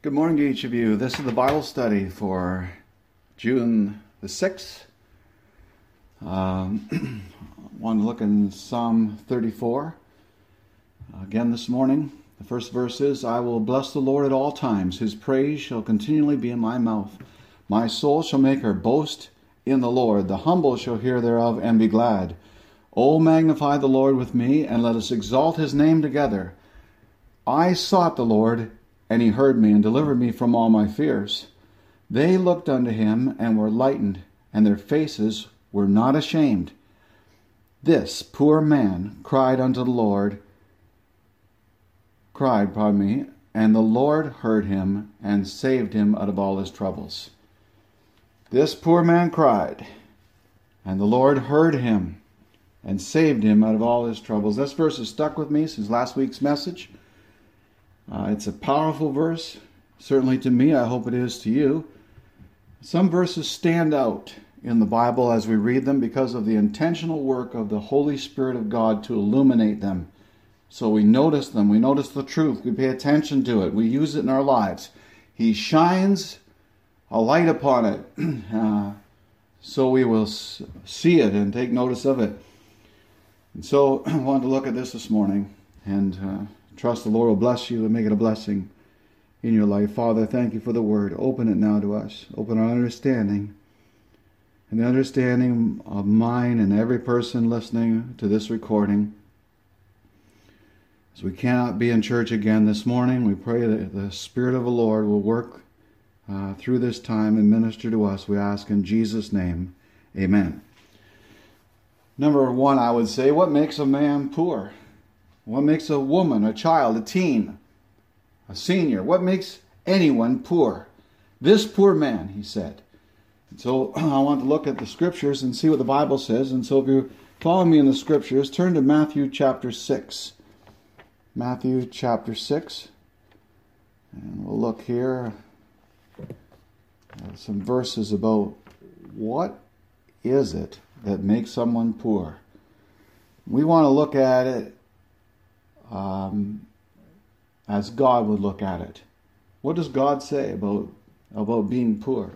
Good morning to each of you. This is the Bible study for June the 6th. Want to look in Psalm 34 again this morning. The first verse is, I will bless the Lord at all times. His praise shall continually be in my mouth. My soul shall make her boast in the Lord. The humble shall hear thereof and be glad. O magnify the Lord with me, and let us exalt his name together. I sought the Lord, and he heard me and delivered me from all my fears. They looked unto him and were lightened, and their faces were not ashamed. This poor man cried unto the Lord, and the Lord heard him and saved him out of all his troubles. This poor man cried, and the Lord heard him and saved him out of all his troubles. This verse has stuck with me since last week's message. It's a powerful verse, certainly to me. I hope it is to you. Some verses stand out in the Bible as we read them because of the intentional work of the Holy Spirit of God to illuminate them. So we notice them, we notice the truth, we pay attention to it, we use it in our lives. He shines a light upon it, so we will see it and take notice of it. And so I want to look at this morning and trust the Lord will bless you and make it a blessing in your life. Father, thank you for the word. Open it now to us. Open our understanding and the understanding of mine and every person listening to this recording. As we cannot be in church again this morning, we pray that the Spirit of the Lord will work through this time and minister to us. We ask in Jesus' name, amen. Number one, I would say, what makes a man poor? What makes a woman, a child, a teen, a senior? What makes anyone poor? This poor man, he said. And so I want to look at the scriptures and see what the Bible says. And so if you follow me in the scriptures, turn to Matthew chapter 6. Matthew chapter 6. And we'll look here at some verses about what is it that makes someone poor. We want to look at it as God would look at it. What does God say about being poor?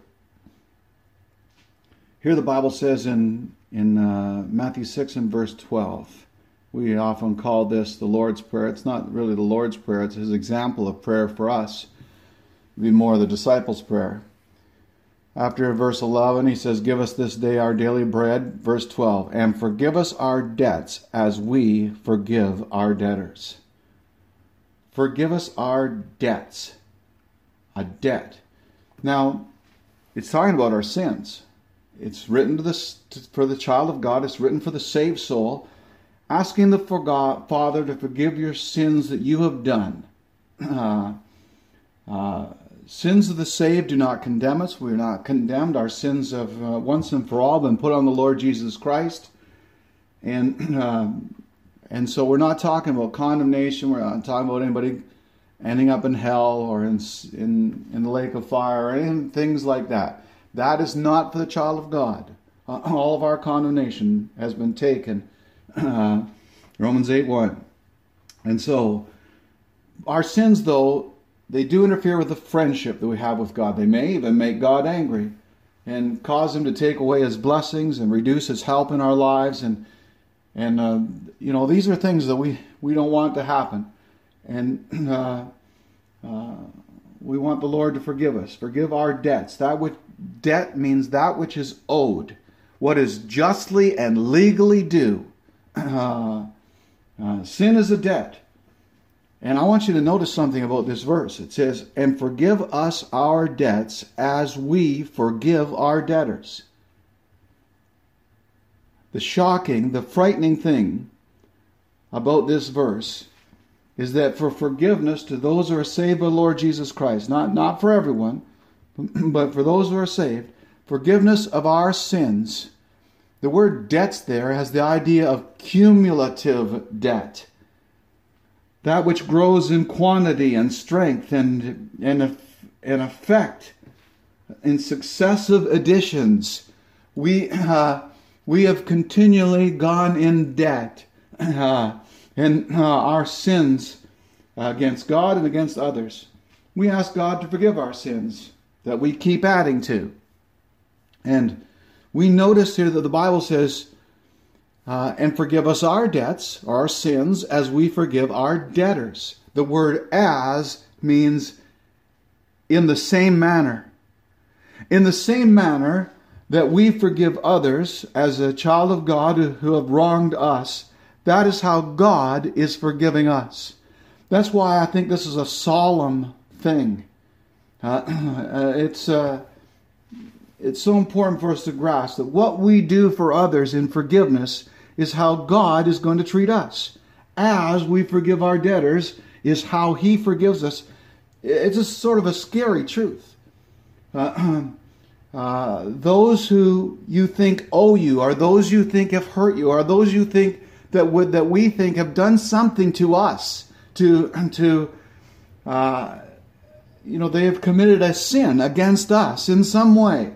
Here the Bible says in Matthew 6 and verse 12. We often call this the Lord's Prayer. It's not really the Lord's Prayer. It's his example of prayer for us. It'd be more the disciples' prayer. After verse 11, he says, give us this day our daily bread. Verse 12, and forgive us our debts as we forgive our debtors. Forgive us our debts. A debt. Now, it's talking about our sins. It's written for the child of God. It's written for the saved soul, asking the Father to forgive your sins that you have done. Sins of the saved do not condemn us. We're not condemned. Our sins have once and for all been put on the Lord Jesus Christ. And so we're not talking about condemnation. We're not talking about anybody ending up in hell or in the lake of fire or anything, things like that. That is not for the child of God. All of our condemnation has been taken. Romans 8:1. And so our sins, though, they do interfere with the friendship that we have with God. They may even make God angry and cause him to take away his blessings and reduce his help in our lives. And these are things that we don't want to happen. And we want the Lord to forgive us. Forgive our debts. Debt means that which is owed. What is justly and legally due. Sin is a debt. And I want you to notice something about this verse. It says, and forgive us our debts as we forgive our debtors. The shocking, the frightening thing about this verse is that for forgiveness to those who are saved by the Lord Jesus Christ, not for everyone, but for those who are saved, forgiveness of our sins, the word debts there has the idea of cumulative debt. That which grows in quantity and strength and effect in successive additions. We have continually gone in debt. And our sins against God and against others. we ask God to forgive our sins that we keep adding to. And we notice here that the Bible says, and forgive us our debts, our sins, as we forgive our debtors. The word as means in the same manner. In the same manner that we forgive others as a child of God who have wronged us, that is how God is forgiving us. That's why I think this is a solemn thing. It's so important for us to grasp that what we do for others in forgiveness is how God is going to treat us. As we forgive our debtors is how He forgives us. It's a sort of a scary truth. Those who you think owe you, or those you think have hurt you, or those you think that we think have done something to us, they have committed a sin against us in some way,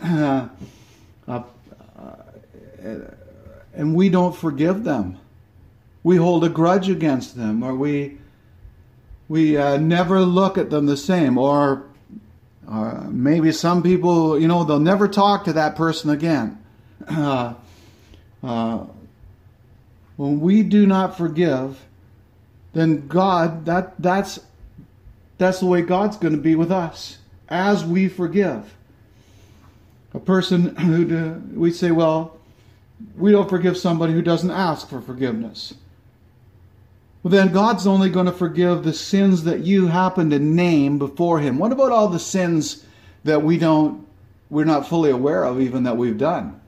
and we don't forgive them. We hold a grudge against them, or we never look at them the same, or maybe some people, they'll never talk to that person again. When we do not forgive, then God, that's the way God's going to be with us, as we forgive. A person who we say, well, we don't forgive somebody who doesn't ask for forgiveness. Well, then God's only going to forgive the sins that you happen to name before Him. What about all the sins that we're not fully aware of even that we've done?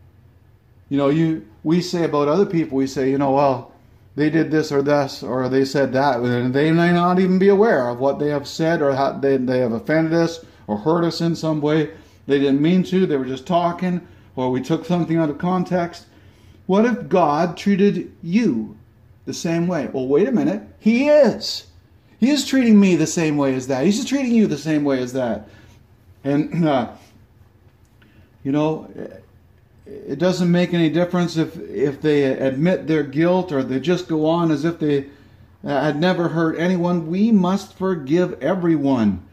We say about other people, we say, well, they did this, or they said that, and they may not even be aware of what they have said, or how they have offended us or hurt us in some way. They didn't mean to, they were just talking, or we took something out of context. What if God treated you the same way? Well, wait a minute. He is. He is treating me the same way as that. He's treating you the same way as that. And, it doesn't make any difference if they admit their guilt or they just go on as if they had never hurt anyone. We must forgive everyone.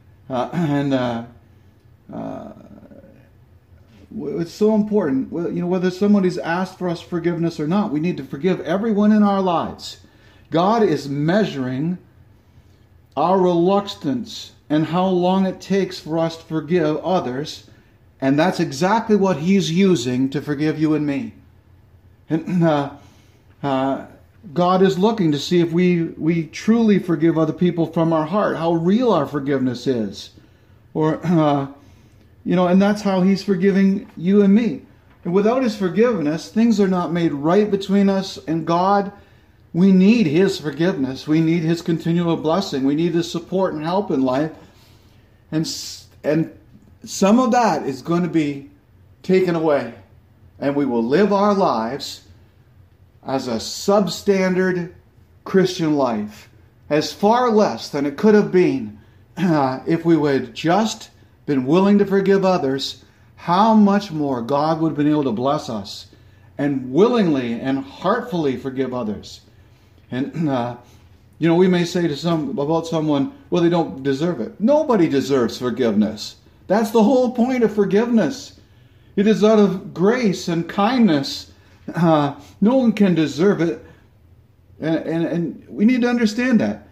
It's so important. Whether somebody's asked for us forgiveness or not, we need to forgive everyone in our lives. God is measuring our reluctance and how long it takes for us to forgive others, and that's exactly what He's using to forgive you and me. And God is looking to see if we truly forgive other people from our heart, how real our forgiveness is, or and that's how He's forgiving you and me. And without His forgiveness, things are not made right between us and God. We need His forgiveness. We need His continual blessing. We need His support and help in life. And some of that is going to be taken away. And we will live our lives as a substandard Christian life, as far less than it could have been if we would just been willing to forgive others. How much more God would have been able to bless us and willingly and heartfully forgive others. And we may say about someone, well, they don't deserve it. Nobody deserves forgiveness. That's the whole point of forgiveness. It is out of grace and kindness. No one can deserve it. And we need to understand that.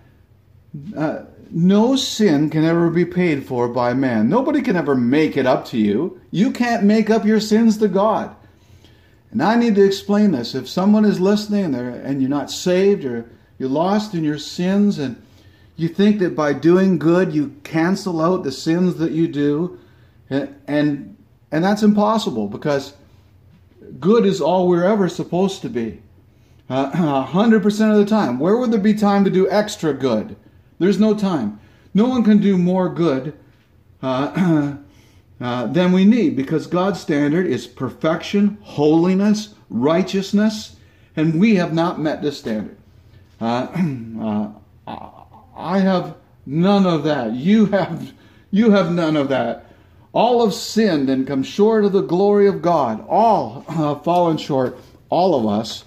No sin can ever be paid for by man. Nobody can ever make it up to you. You can't make up your sins to God. And I need to explain this. If someone is listening and you're not saved, or you're lost in your sins, and you think that by doing good you cancel out the sins that you do, and that's impossible, because good is all we're ever supposed to be. 100% of the time. Where would there be time to do extra good? There's no time. No one can do more good than we need, because God's standard is perfection, holiness, righteousness, and we have not met this standard. I have none of that. You have none of that. All have sinned and come short of the glory of God. All have fallen short. All of us.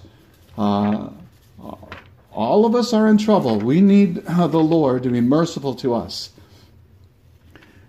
All of us are in trouble. We need the Lord to be merciful to us.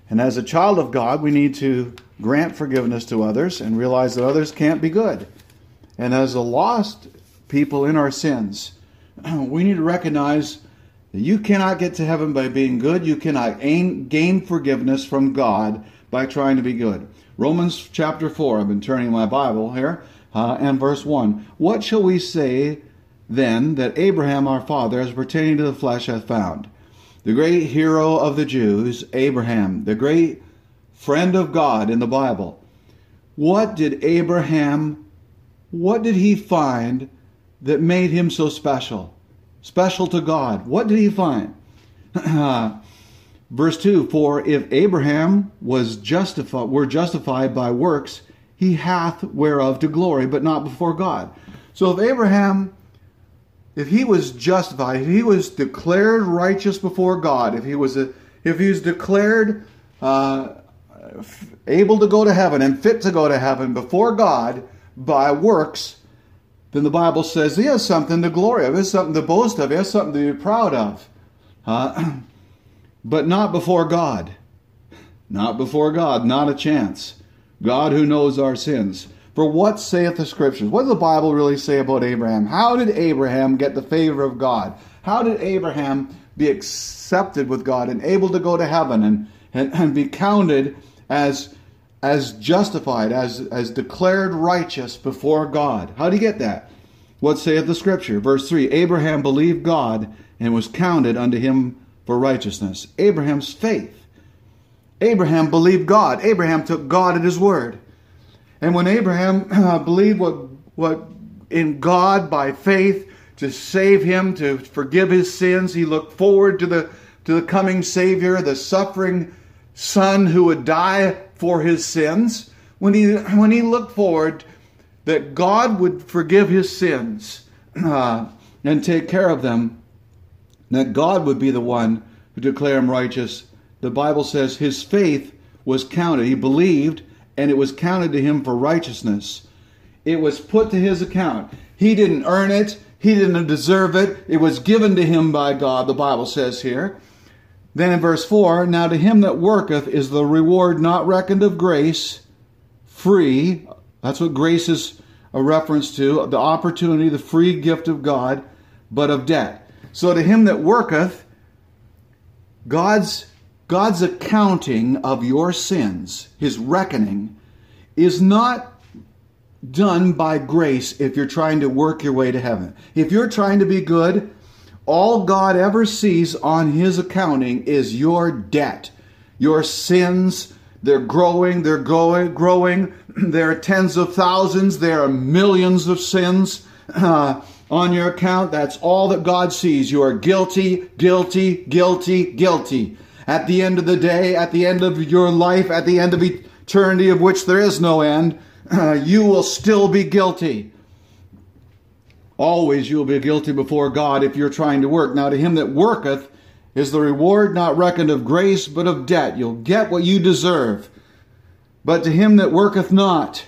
And as a child of God, we need to grant forgiveness to others and realize that others can't be good. And as a lost people in our sins, we need to recognize that you cannot get to heaven by being good. You cannot gain forgiveness from God by trying to be good. Romans chapter 4, I've been turning my Bible here, and verse 1. What shall we say then that Abraham our father, as pertaining to the flesh, hath found? The great hero of the Jews, Abraham, the great friend of God in the Bible. What did he find that made him so special? Special to God. What did he find? Verse 2, for if Abraham were justified by works, he hath whereof to glory, but not before God. So if he was justified, if he was declared righteous before God, if he was declared able to go to heaven and fit to go to heaven before God by works, then the Bible says he has something to glory of, he has something to boast of, he has something to be proud of. But not before God. Not before God, not a chance. God who knows our sins. For what saith the Scriptures? What does the Bible really say about Abraham? How did Abraham get the favor of God? How did Abraham be accepted with God and able to go to heaven and be counted as justified, as declared righteous before God? How did he get that? What saith the Scripture? Verse 3, Abraham believed God and was counted unto him for righteousness. Abraham's faith. Abraham believed God. Abraham took God at his word. And when Abraham believed what in God by faith to save him, to forgive his sins, he looked forward to the coming Savior, the suffering Son who would die for his sins. When he looked forward that God would forgive his sins and take care of them, that God would be the one who declare him righteous, the Bible says his faith was counted. He believed, and it was counted to him for righteousness. It was put to his account. He didn't earn it. He didn't deserve it. It was given to him by God, the Bible says here. Then in verse 4, now to him that worketh is the reward not reckoned of grace, free. That's what grace is a reference to, the opportunity, the free gift of God, but of debt. So to him that worketh, God's accounting of your sins, his reckoning, is not done by grace if you're trying to work your way to heaven. If you're trying to be good, all God ever sees on his accounting is your debt. Your sins, they're growing. There are tens of thousands, there are millions of sins on your account. That's all that God sees. You are guilty, guilty, guilty, guilty. At the end of the day, at the end of your life, at the end of eternity of which there is no end, you will still be guilty. Always you will be guilty before God if you're trying to work. Now to him that worketh is the reward not reckoned of grace, but of debt. You'll get what you deserve. But to him that worketh not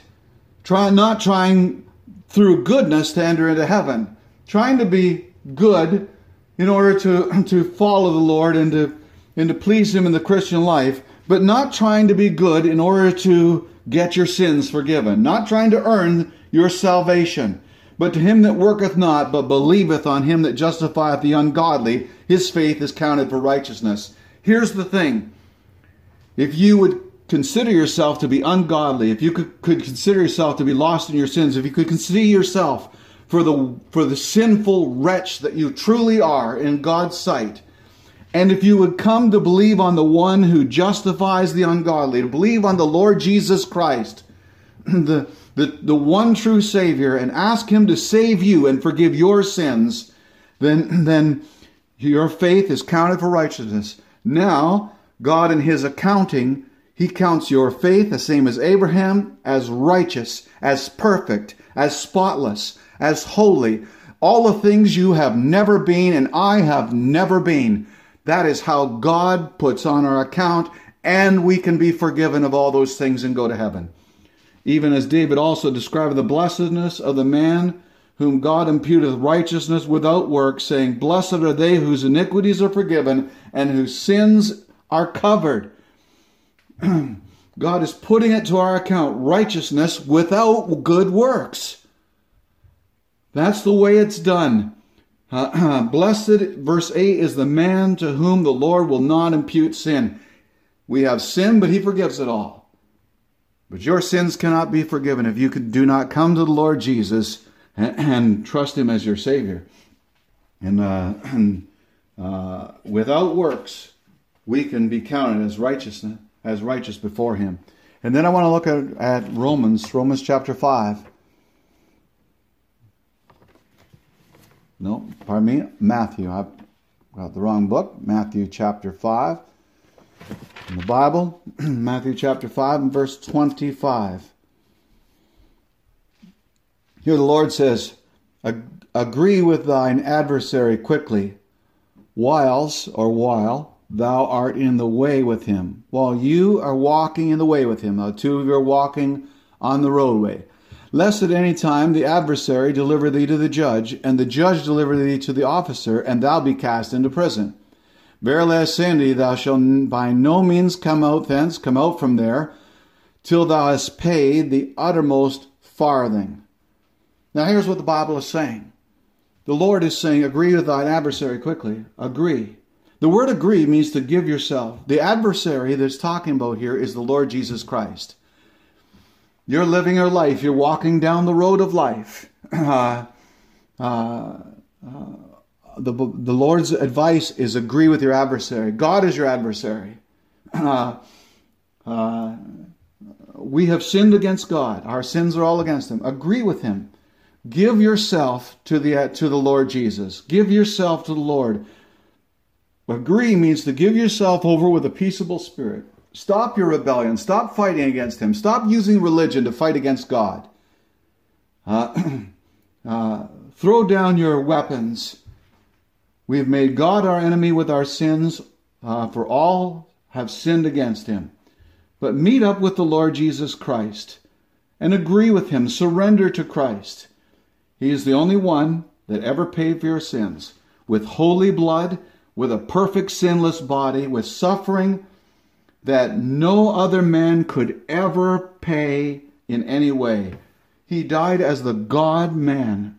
trying through goodness to enter into heaven, trying to be good in order to follow the Lord and to please him in the Christian life, but not trying to be good in order to get your sins forgiven, not trying to earn your salvation. But to him that worketh not, but believeth on him that justifieth the ungodly, his faith is counted for righteousness. Here's the thing. If you would consider yourself to be ungodly, if you could consider yourself to be lost in your sins, if you could consider yourself for the sinful wretch that you truly are in God's sight, and if you would come to believe on the one who justifies the ungodly, to believe on the Lord Jesus Christ, the one true Savior, and ask him to save you and forgive your sins, then your faith is counted for righteousness. Now, God in his accounting, he counts your faith, the same as Abraham, as righteous, as perfect, as spotless, as holy. All the things you have never been and I have never been. That is how God puts on our account, and we can be forgiven of all those things and go to heaven. Even as David also described the blessedness of the man whom God imputeth righteousness without works, saying, Blessed are they whose iniquities are forgiven and whose sins are covered. God is putting it to our account, righteousness without good works. That's the way it's done. Blessed, verse 8, is the man to whom the Lord will not impute sin. We have sin, but he forgives it all. But your sins cannot be forgiven if you do not come to the Lord Jesus and trust him as your Savior. And without works, we can be counted as righteous before him. And then I want to look at Romans chapter 5. No, pardon me, Matthew. I've got the wrong book. Matthew chapter 5 in the Bible. Matthew chapter 5 and verse 25. Here the Lord says, agree with thine adversary quickly, while thou art in the way with him. While you are walking in the way with him, the two of you are walking on the roadway. Lest at any time the adversary deliver thee to the judge, and the judge deliver thee to the officer, and thou be cast into prison. Verily I say unto thee, thou shalt by no means come out from there, till thou hast paid the uttermost farthing. Now here's what the Bible is saying. The Lord is saying, agree with thine adversary quickly. Agree. The word agree means to give yourself. The adversary that's talking about here is the Lord Jesus Christ. You're living your life. You're walking down the road of life. The Lord's advice is agree with your adversary. God is your adversary. We have sinned against God. Our sins are all against him. Agree with him. Give yourself to the Lord Jesus. Give yourself to the Lord. Agree means to give yourself over with a peaceable spirit. Stop your rebellion. Stop fighting against him. Stop using religion to fight against God. Throw down your weapons. We have made God our enemy with our sins, for all have sinned against him. But meet up with the Lord Jesus Christ and agree with him. Surrender to Christ. He is the only one that ever paid for your sins. With holy blood, with a perfect sinless body, with suffering that no other man could ever pay in any way. He died as the God-man.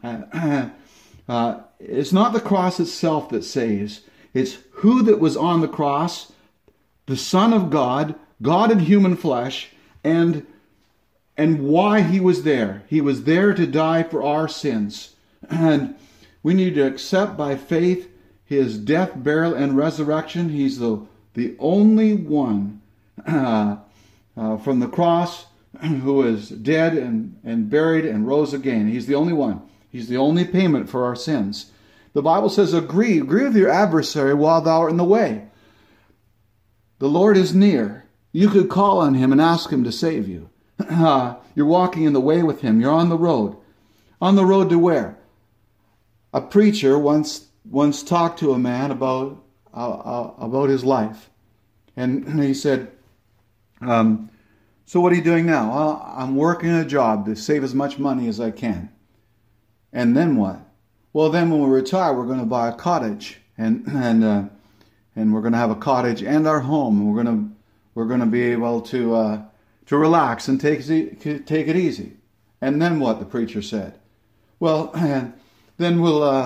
It's not the cross itself that saves. It's who that was on the cross, the Son of God, God in human flesh, and why he was there. He was there to die for our sins. And we need to accept by faith his death, burial, and resurrection. He's the only one from the cross who is dead and buried and rose again. He's the only one. He's the only payment for our sins. The Bible says, agree with your adversary while thou art in the way. The Lord is near. You could call on him and ask him to save you. You're walking in the way with him. You're on the road. On the road to where? A preacher once talked to a man about his life. And he said, so what are you doing now? Well, I'm working a job to save as much money as I can. And then what? Well, then when we retire, we're going to buy a cottage, and we're going to have a cottage and our home. And we're going to be able to relax and take it easy. And then what? The preacher said. Well, then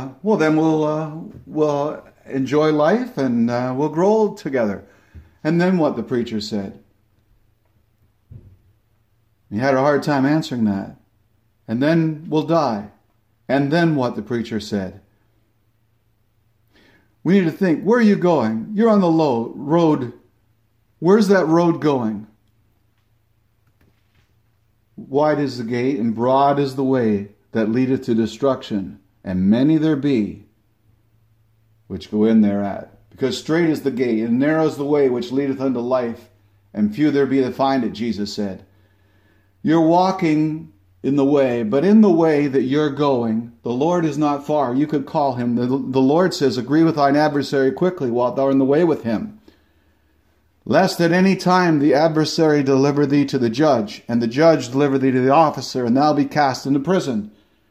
we'll enjoy life and we'll grow old together. And then what? The preacher said. He had a hard time answering that. And then we'll die. And then what? The preacher said. We need to think, where are you going? You're on the road. Where's that road going? Wide is the gate and broad is the way that leadeth to destruction, and many there be which go in thereat. Because straight is the gate and narrow is the way which leadeth unto life, and few there be that find it, Jesus said. You're walking in the way, but in the way that you're going, the Lord is not far. You could call him. The Lord says, agree with thine adversary quickly while thou art in the way with him. Lest at any time the adversary deliver thee to the judge, and the judge deliver thee to the officer, and thou be cast into prison.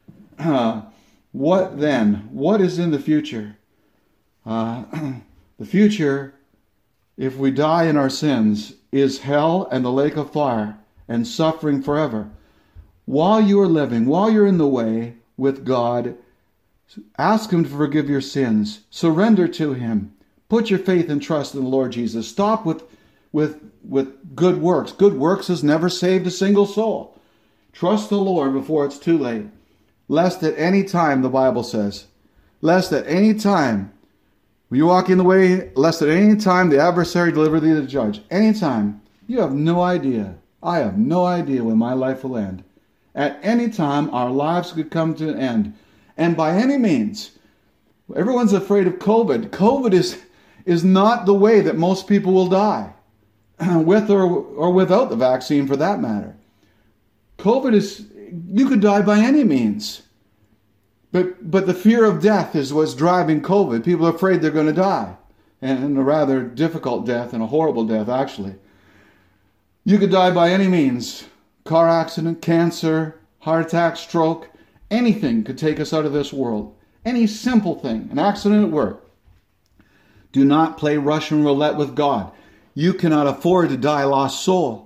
What then? What is in the future? The future, if we die in our sins, is hell and the lake of fire and suffering forever. While you are living, while you're in the way with God, ask Him to forgive your sins. Surrender to Him. Put your faith and trust in the Lord Jesus. Stop with good works. Good works has never saved a single soul. Trust the Lord before it's too late. Lest at any time, the Bible says, lest at any time when you walk in the way, lest at any time the adversary deliver thee to the judge. Anytime. You have no idea. I have no idea when my life will end. At any time, our lives could come to an end. And by any means, everyone's afraid of COVID. COVID is not the way that most people will die, with or without the vaccine for that matter. COVID is, you could die by any means. But the fear of death is what's driving COVID. People are afraid they're going to die. And a rather difficult death, and a horrible death, actually. You could die by any means. Car accident, cancer, heart attack, stroke. Anything could take us out of this world. Any simple thing. An accident at work. Do not play Russian roulette with God. You cannot afford to die lost soul.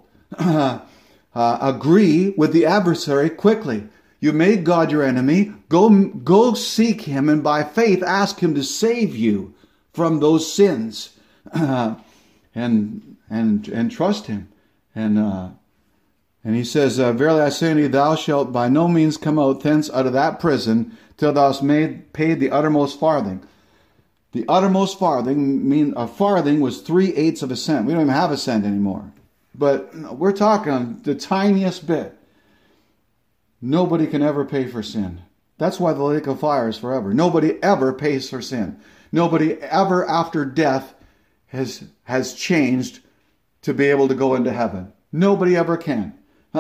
Agree with the adversary quickly. You made God your enemy. Go seek Him, and by faith ask Him to save you from those sins, and trust Him. And He says, "Verily I say unto thee, thou shalt by no means come out thence out of that prison till thou hast paid the uttermost farthing." The uttermost farthing a farthing was 3/8 of a cent. We don't even have a cent anymore, but we're talking the tiniest bit. Nobody can ever pay for sin. That's why the lake of fire is forever. Nobody ever pays for sin. Nobody ever after death has changed to be able to go into heaven. Nobody ever can.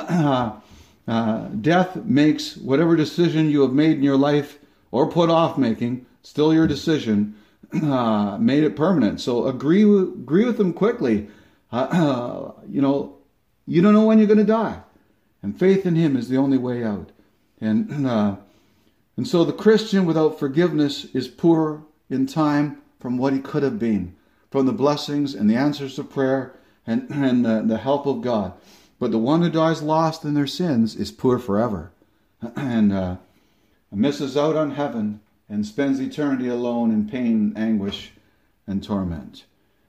Death makes whatever decision you have made in your life or put off making, still your decision, made it permanent. So agree with them quickly. You don't know when you're going to die. And faith in Him is the only way out. And so the Christian without forgiveness is poor in time from what he could have been, from the blessings and the answers to prayer and the help of God. But the one who dies lost in their sins is poor forever, and misses out on heaven and spends eternity alone in pain, anguish, and torment.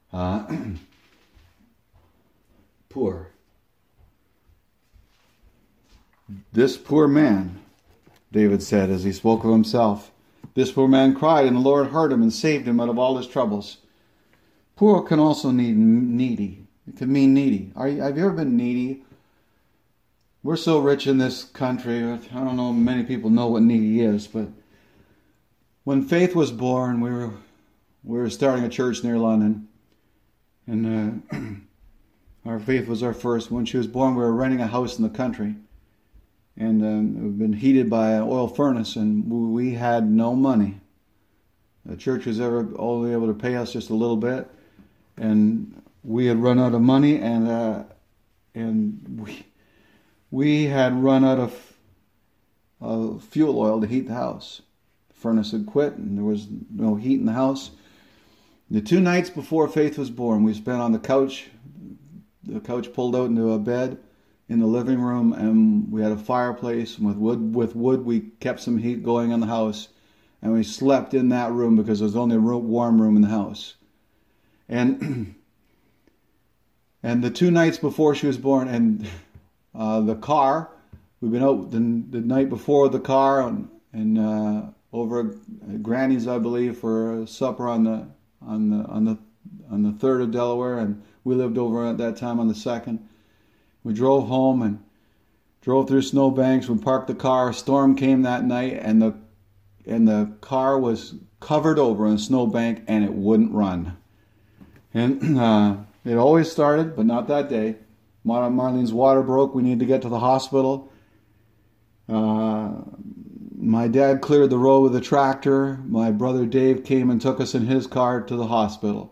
Poor. This poor man, David said as he spoke of himself, this poor man cried, and the Lord heard him and saved him out of all his troubles. Poor can also mean needy. It can mean needy. Have you ever been needy? We're so rich in this country. I don't know many people know what needy is, but when Faith was born, we were starting a church near London, and our Faith was our first. When she was born, we were renting a house in the country. And it had been heated by an oil furnace, and we had no money. The church was only able to pay us just a little bit, and we had run out of money, and we had run out of fuel oil to heat the house. The furnace had quit, and there was no heat in the house. The 2 nights before Faith was born, we spent on the couch. The couch pulled out into a bed in the living room, and we had a fireplace, and with wood we kept some heat going in the house, and we slept in that room because it was the only warm room in the house. And the 2 nights before she was born, and the car, we've been out the night before the car and over at Granny's, I believe, for supper on the 3rd of Delaware, and we lived over at that time on the 2nd. We drove home and drove through snowbanks. We parked the car. A storm came that night, and the car was covered over in a snowbank, and it wouldn't run. And it always started, but not that day. Marlene's water broke. We needed to get to the hospital. My dad cleared the road with a tractor. My brother Dave came and took us in his car to the hospital.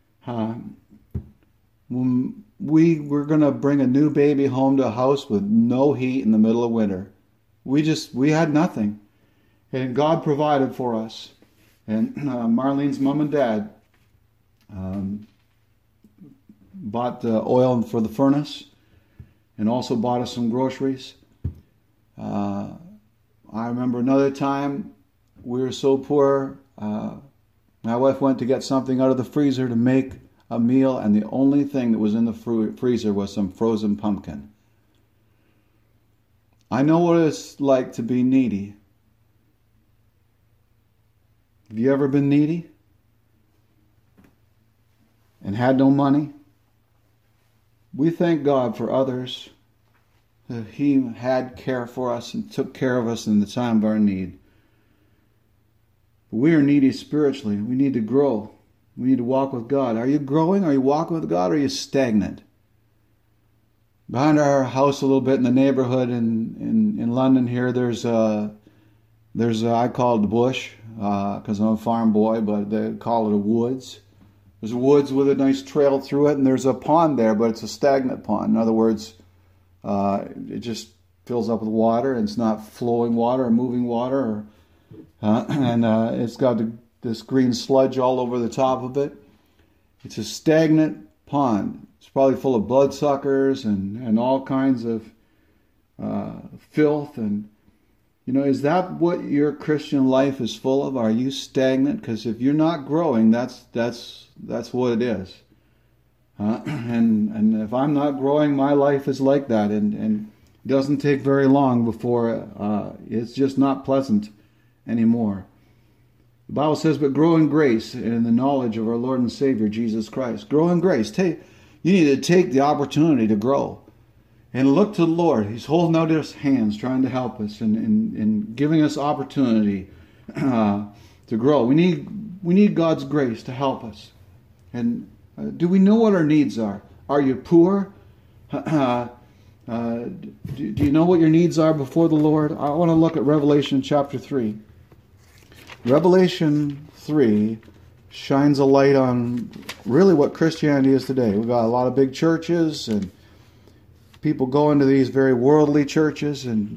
We were going to bring a new baby home to a house with no heat in the middle of winter. We had nothing. And God provided for us. And Marlene's mom and dad bought the oil for the furnace and also bought us some groceries. I remember another time we were so poor, my wife went to get something out of the freezer to make a meal, and the only thing that was in the freezer was some frozen pumpkin. I know what it's like to be needy. Have you ever been needy and had no money? We thank God for others, that He had care for us and took care of us in the time of our need. But we are needy spiritually. We need to grow. We need to walk with God. Are you growing? Are you walking with God? Or are you stagnant? Behind our house a little bit in the neighborhood in London here, there's I call it the bush because I'm a farm boy, but they call it a woods. There's a woods with a nice trail through it, and there's a pond there, but it's a stagnant pond. In other words, it just fills up with water, and it's not flowing water or moving water, and it's got this green sludge all over the top of it. It's a stagnant pond. It's probably full of bloodsuckers and all kinds of filth. And is that what your Christian life is full of? Are you stagnant? Because if you're not growing, that's what it is. And if I'm not growing, my life is like that, and it doesn't take very long before it's just not pleasant anymore. The Bible says, but grow in grace and in the knowledge of our Lord and Savior, Jesus Christ. Grow in grace. You need to take the opportunity to grow and look to the Lord. He's holding out His hands, trying to help us and giving us opportunity to grow. We need God's grace to help us. And do we know what our needs are? Are you poor? Do you know what your needs are before the Lord? I want to look at Revelation chapter 3. Revelation 3 shines a light on really what Christianity is today. We've got a lot of big churches, and people go into these very worldly churches, and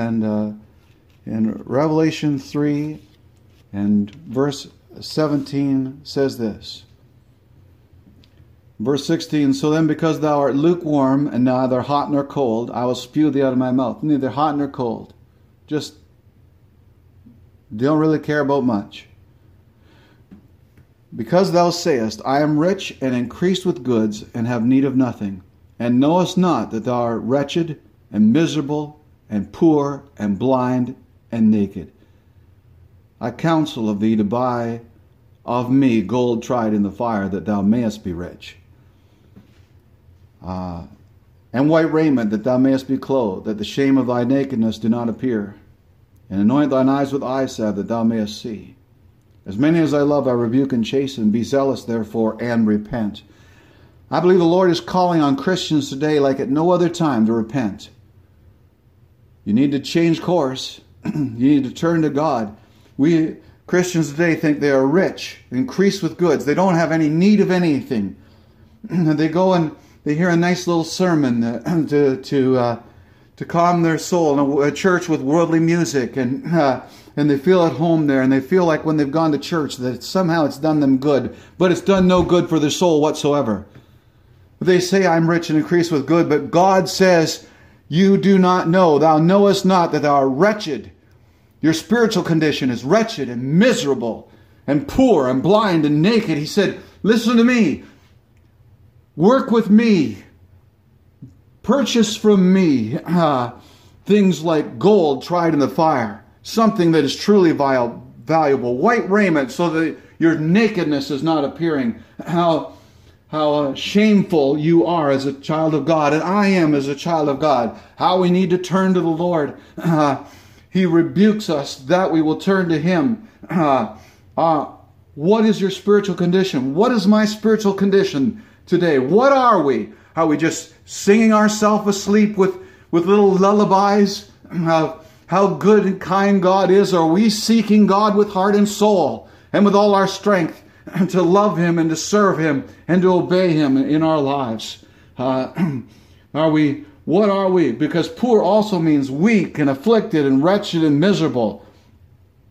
Revelation 3 and verse 17 says this. Verse 16, so then because thou art lukewarm and neither hot nor cold, I will spew thee out of my mouth. Neither hot nor cold. Just don't really care about much. Because thou sayest, I am rich and increased with goods and have need of nothing, and knowest not that thou art wretched and miserable and poor and blind and naked. I counsel of thee to buy of me gold tried in the fire, that thou mayest be rich. And white raiment, that thou mayest be clothed, that the shame of thy nakedness do not appear. And anoint thine eyes with eye salve, that thou mayest see. As many as I love, I rebuke and chasten. Be zealous, therefore, and repent. I believe the Lord is calling on Christians today like at no other time to repent. You need to change course. You need to turn to God. We Christians today think they are rich, increased with goods. They don't have any need of anything. They go and they hear a nice little sermon to calm their soul in a church with worldly music, and they feel at home there, and they feel like when they've gone to church that somehow it's done them good, but it's done no good for their soul whatsoever. They say, I'm rich and increased with good, but God says, you do not know, thou knowest not that thou art wretched. Your spiritual condition is wretched and miserable and poor and blind and naked. He said, listen to me, work with me, purchase from me things like gold tried in the fire, something that is truly valuable, white raiment so that your nakedness is not appearing. How shameful you are as a child of God, and I am as a child of God. How we need to turn to the Lord. He rebukes us that we will turn to Him. What is your spiritual condition? What is my spiritual condition today? What are we? Are we just singing ourselves asleep with little lullabies? How good and kind God is? Are we seeking God with heart and soul and with all our strength to love Him and to serve Him and to obey Him in our lives? What are we? Because poor also means weak and afflicted and wretched and miserable.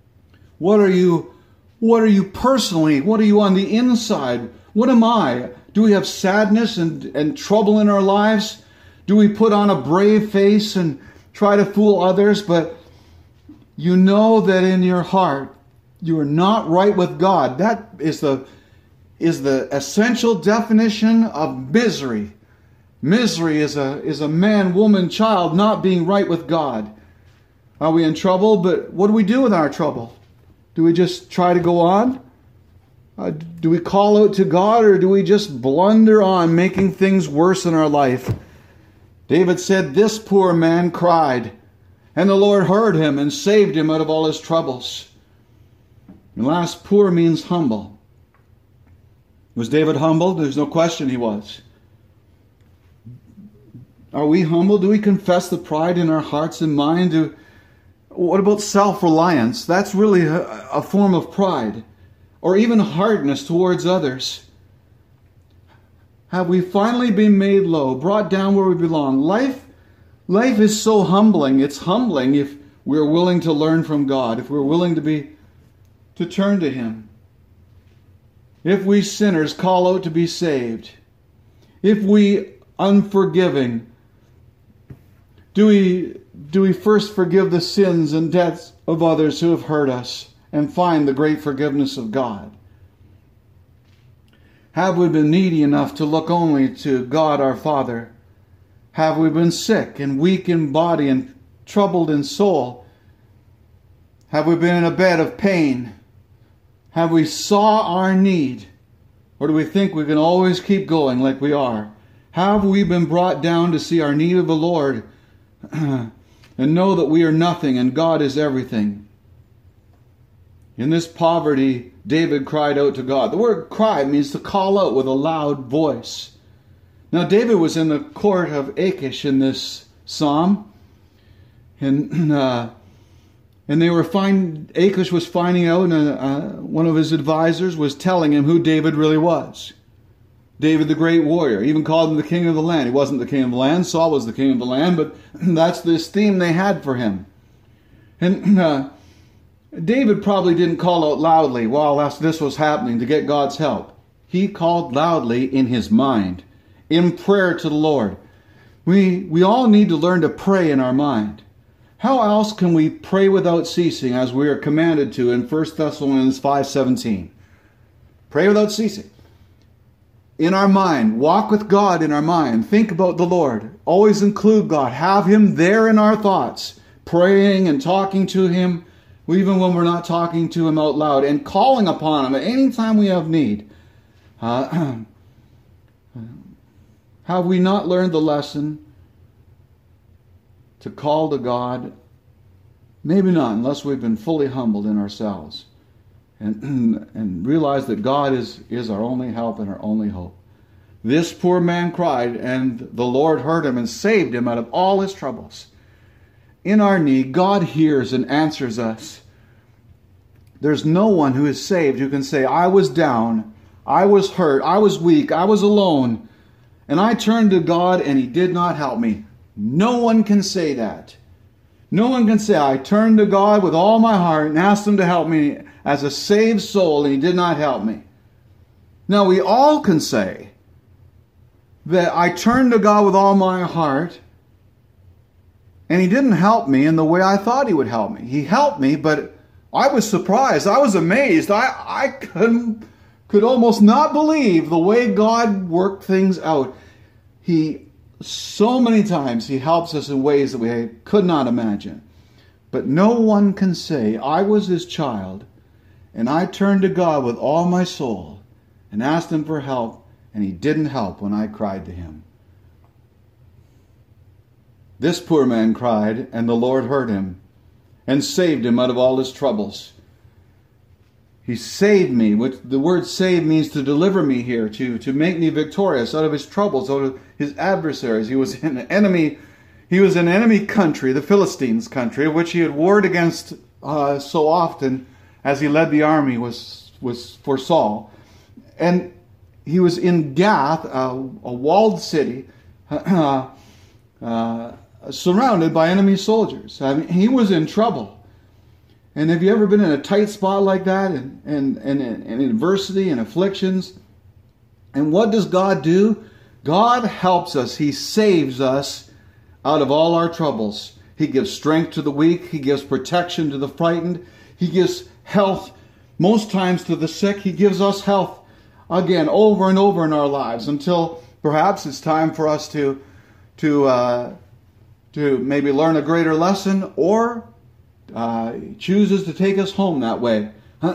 What are you personally? What are you on the inside? What am I? Do we have sadness and trouble in our lives? Do we put on a brave face and try to fool others, but you know that in your heart you are not right with God? That is the essential definition of misery. Misery is a man, woman, child not being right with God. Are we in trouble? But what do we do with our trouble? Do we just try to go on? Do we call out to God, or do we just blunder on, making things worse in our life? David said, "This poor man cried, and the Lord heard him and saved him out of all his troubles." And last, poor means humble. Was David humble? There's no question he was. Are we humble? Do we confess the pride in our hearts and mind? What about self-reliance? That's really a form of pride. Or even hardness towards others. Have we finally been made low, brought down where we belong? Life is so humbling. It's humbling if we're willing to learn from God, if we're willing to turn to Him. If we sinners call out to be saved, if we unforgiving, do we first forgive the sins and debts of others who have hurt us and find the great forgiveness of God? Have we been needy enough to look only to God our Father? Have we been sick and weak in body and troubled in soul? Have we been in a bed of pain? Have we saw our need? Or do we think we can always keep going like we are? Have we been brought down to see our need of the Lord and know that we are nothing and God is everything? In this poverty, David cried out to God. The word cry means to call out with a loud voice. Now, David was in the court of Achish in this psalm. And they were Achish was finding out, and one of his advisors was telling him who David really was. David the great warrior. He even called him the king of the land. He wasn't the king of the land. Saul was the king of the land, but that's the esteem they had for him. And David probably didn't call out loudly while this was happening to get God's help. He called loudly in his mind, in prayer to the Lord. We all need to learn to pray in our mind. How else can we pray without ceasing, as we are commanded to in 1 Thessalonians 5:17? Pray without ceasing. In our mind, walk with God in our mind. Think about the Lord. Always include God. Have Him there in our thoughts, praying and talking to Him, even when we're not talking to Him out loud, and calling upon Him at any time we have need. Have we not learned the lesson to call to God? Maybe not, unless we've been fully humbled in ourselves and realize that God is our only help and our only hope. This poor man cried, and the Lord heard him and saved him out of all his troubles. In our need, God hears and answers us. There's no one who is saved who can say, "I was down, I was hurt, I was weak, I was alone, and I turned to God and He did not help me." No one can say that. No one can say, "I turned to God with all my heart and asked Him to help me as a saved soul and He did not help me." Now, we all can say that I turned to God with all my heart and He didn't help me in the way I thought He would help me. He helped me, but I was surprised. I was amazed. I could almost not believe the way God worked things out. So many times He helps us in ways that we could not imagine. But no one can say, "I was His child, and I turned to God with all my soul and asked Him for help, and He didn't help when I cried to Him." This poor man cried, and the Lord heard him and saved him out of all his troubles. He saved me, which the word save means to deliver me here, to make me victorious out of his troubles, out of his adversaries. He was an enemy country, the Philistines' country, of which he had warred against so often as he led the army was for Saul. And he was in Gath, a walled city, surrounded by enemy soldiers. I mean, he was in trouble. And have you ever been in a tight spot like that, and adversity and afflictions? And what does God do? God helps us. He saves us out of all our troubles. He gives strength to the weak. He gives protection to the frightened. He gives health most times to the sick. He gives us health again over and over in our lives until perhaps it's time for us to maybe learn a greater lesson, or chooses to take us home that way.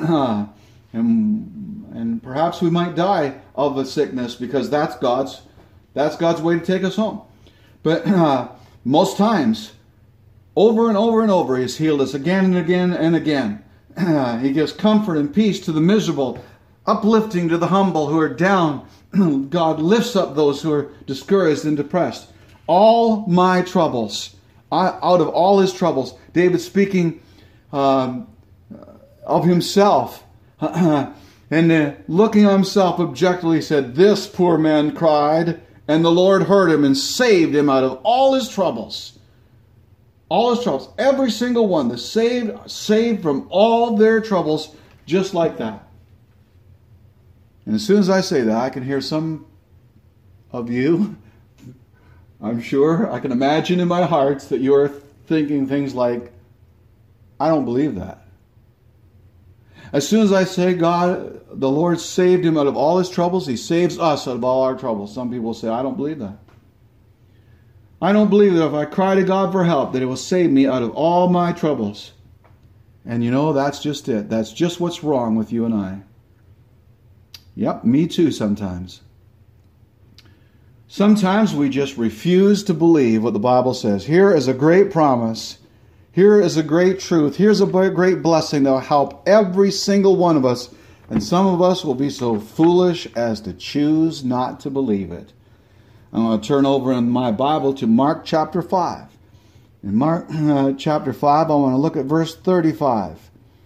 And perhaps we might die of a sickness because that's God's way to take us home. But most times, over and over and over, He's healed us again and again and again. He gives comfort and peace to the miserable, uplifting to the humble who are down. God lifts up those who are discouraged and depressed. All my troubles, out of all his troubles, David speaking of himself, and looking at himself objectively, said, "This poor man cried, and the Lord heard him and saved him out of all his troubles." All his troubles, every single one, the saved from all their troubles, just like that. And as soon as I say that, I can hear some of you, I'm sure, I can imagine in my heart that you are thinking things like, I don't believe that. As soon as I say God, the Lord saved him out of all his troubles, He saves us out of all our troubles. Some people say, I don't believe that. I don't believe that if I cry to God for help, that He will save me out of all my troubles. And you know, that's just it. That's just what's wrong with you and I. Yep, me too sometimes. Sometimes we just refuse to believe what the Bible says. Here is a great promise. Here is a great truth. Here's a great blessing that will help every single one of us. And some of us will be so foolish as to choose not to believe it. I'm going to turn over in my Bible to Mark chapter 5. In Mark chapter 5, I want to look at verse 35.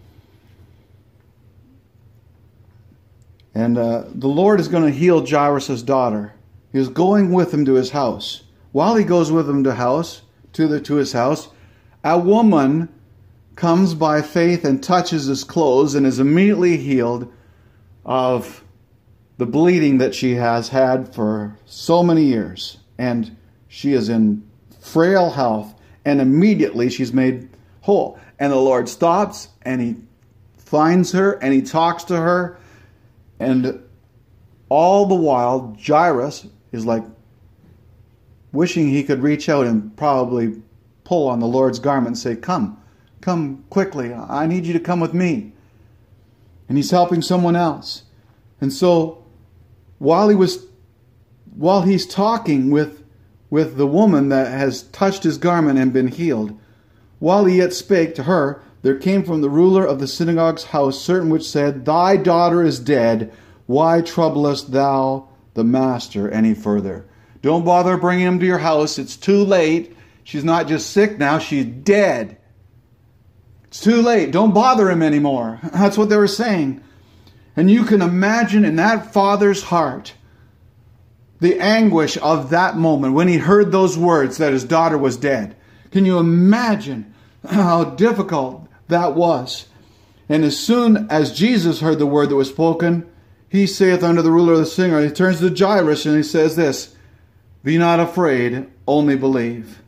And the Lord is going to heal Jairus' daughter. He is going with him to his house. While he goes with him to his house, a woman comes by faith and touches his clothes and is immediately healed of the bleeding that she has had for so many years. And she is in frail health, and immediately she's made whole. And the Lord stops and He finds her and He talks to her. And all the while, Jairus is like wishing he could reach out and probably pull on the Lord's garment and say, come quickly. I need you to come with me. And he's helping someone else. And so while he's talking with the woman that has touched his garment and been healed, while he yet spake to her, there came from the ruler of the synagogue's house certain which said, Thy daughter is dead. Why troublest thou the master any further? Don't bother bringing him to your house. It's too late. She's not just sick now, she's dead. It's too late. Don't bother him anymore. That's what they were saying. And you can imagine in that father's heart the anguish of that moment when he heard those words that his daughter was dead. Can you imagine how difficult that was? And as soon as Jesus heard the word that was spoken, he saith unto the ruler of the synagogue, he turns to Jairus and he says this, Be not afraid, only believe.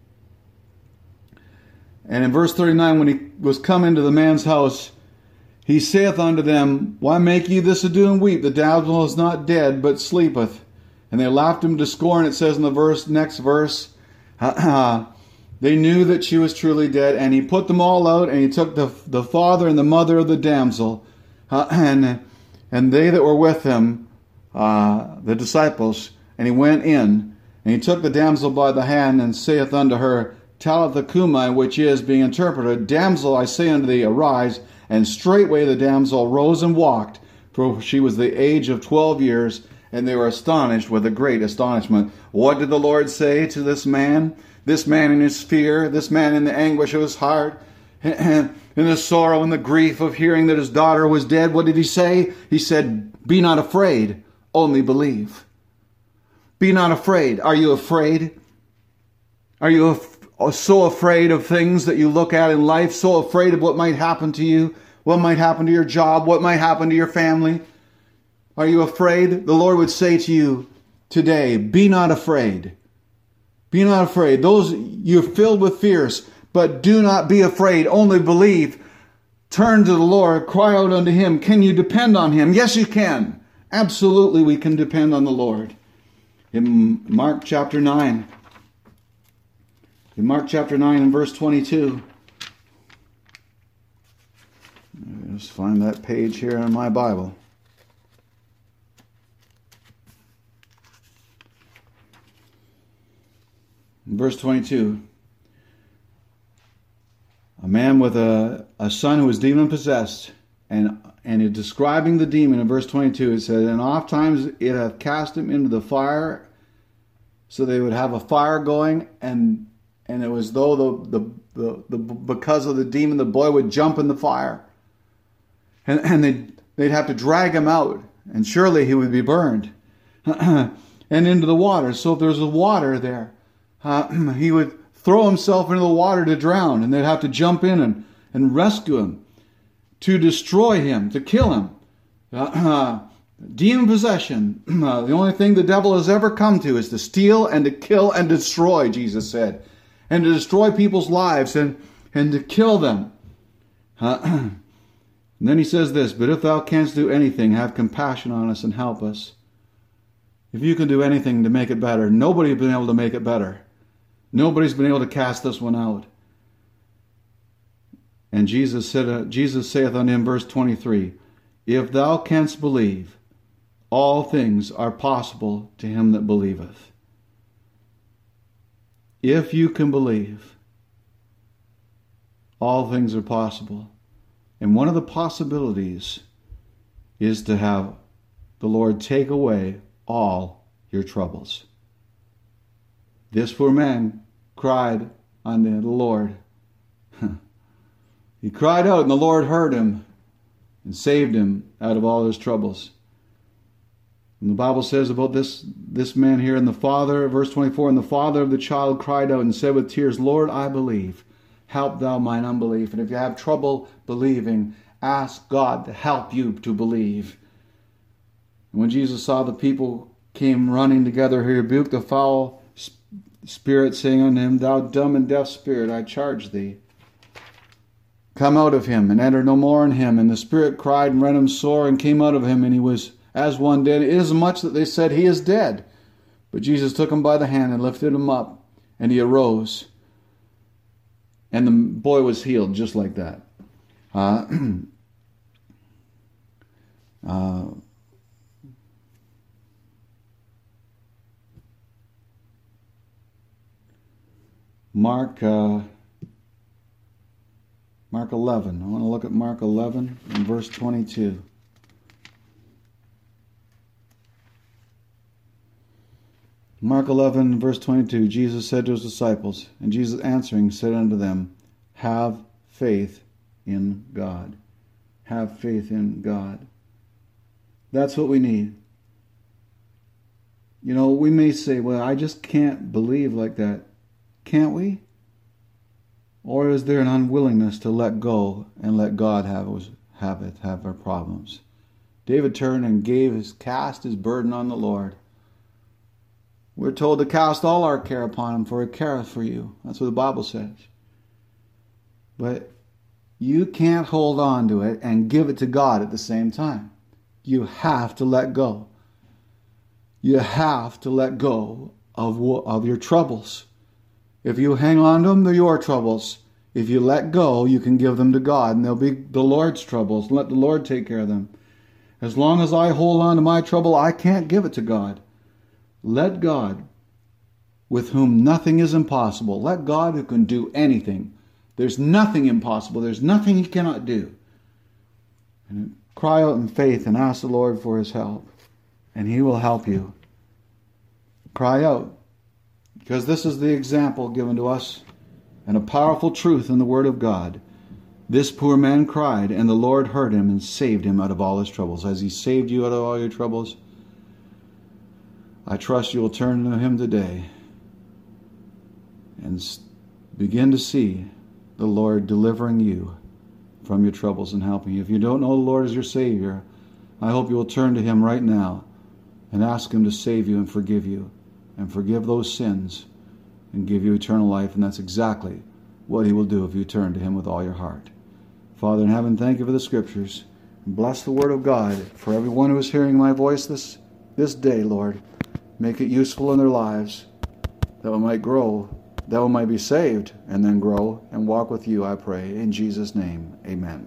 And in verse 39, when he was come into the man's house, he saith unto them, Why make ye this ado and weep? The damsel is not dead, but sleepeth. And they laughed him to scorn. It says in the next verse, they knew that she was truly dead. And he put them all out, and he took the father and the mother of the damsel, and they that were with him, the disciples, and he went in, and he took the damsel by the hand, and saith unto her, Talitha cumi, which is, being interpreted, Damsel, I say unto thee, arise. And straightway the damsel rose and walked, for she was the age of 12 years, and they were astonished with a great astonishment. What did the Lord say to this man? This man in his fear, this man in the anguish of his heart, in the sorrow and the grief of hearing that his daughter was dead. What did he say? He said, Be not afraid, only believe. Be not afraid. Are you afraid? Are you so afraid of things that you look at in life, so afraid of what might happen to you, what might happen to your job, what might happen to your family? Are you afraid? The Lord would say to you today, be not afraid. Be not afraid. Those you're filled with fears, but do not be afraid. Only believe. Turn to the Lord. Cry out unto Him. Can you depend on Him? Yes, you can. Absolutely, we can depend on the Lord. In Mark chapter 9. In Mark chapter 9 and verse 22. Just find that page here in my Bible. In verse 22, a man with a son who was demon possessed, and in describing the demon in verse 22, it said, and oft times it hath cast him into the fire. So they would have a fire going, and it was though because of the demon, the boy would jump in the fire, and they'd have to drag him out, and surely he would be burned, and into the water. So if there's water there, he would throw himself into the water to drown, and they'd have to jump in and rescue him, to destroy him, to kill him. Demon possession. The only thing the devil has ever come to is to steal and to kill and destroy, Jesus said. And to destroy people's lives and to kill them. And then he says this, but if thou canst do anything, have compassion on us and help us. If you can do anything to make it better, nobody has been able to make it better. Nobody's been able to cast this one out. And Jesus saith unto him, verse 23, if thou canst believe, all things are possible to him that believeth. If you can believe, all things are possible. And one of the possibilities is to have the Lord take away all your troubles. This poor man cried unto the Lord. He cried out, and the Lord heard him and saved him out of all his troubles. And the Bible says about this man here, and the father, verse 24, and the father of the child cried out and said with tears, Lord, I believe. Help thou mine unbelief. And if you have trouble believing, ask God to help you to believe. And when Jesus saw the people came running together, he rebuked the foul spirit, saying unto him, thou dumb and deaf spirit, I charge thee, come out of him, and enter no more in him. And the spirit cried and rent him sore, and came out of him, and he was as one dead, inasmuch that they said, he is dead. But Jesus took him by the hand and lifted him up, and he arose. And the boy was healed just like that. Mark 11. I want to look at Mark 11 and verse 22. Mark 11, verse 22, Jesus said to his disciples, and Jesus answering said unto them, have faith in God. Have faith in God. That's what we need. You know, we may say, well, I just can't believe like that. Can't we? Or is there an unwillingness to let go and let God have our problems? David turned and cast his burden on the Lord. We're told to cast all our care upon him, for he careth for you. That's what the Bible says. But you can't hold on to it and give it to God at the same time. You have to let go. You have to let go of your troubles. If you hang on to them, they're your troubles. If you let go, you can give them to God, and they'll be the Lord's troubles. Let the Lord take care of them. As long as I hold on to my trouble, I can't give it to God. Let God, with whom nothing is impossible. Let God, who can do anything. There's nothing impossible. There's nothing he cannot do. And cry out in faith and ask the Lord for his help, and he will help you. Cry out, because this is the example given to us and a powerful truth in the Word of God. This poor man cried, and the Lord heard him and saved him out of all his troubles. Has he saved you out of all your troubles? I trust you will turn to him today and begin to see the Lord delivering you from your troubles and helping you. If you don't know the Lord as your Savior, I hope you will turn to him right now and ask him to save you and forgive those sins and give you eternal life. And that's exactly what he will do if you turn to him with all your heart. Father in heaven, thank you for the scriptures. Bless the word of God for everyone who is hearing my voice this day, Lord. Make it useful in their lives, that we might grow, that we might be saved and then grow and walk with you, I pray. In Jesus' name, amen.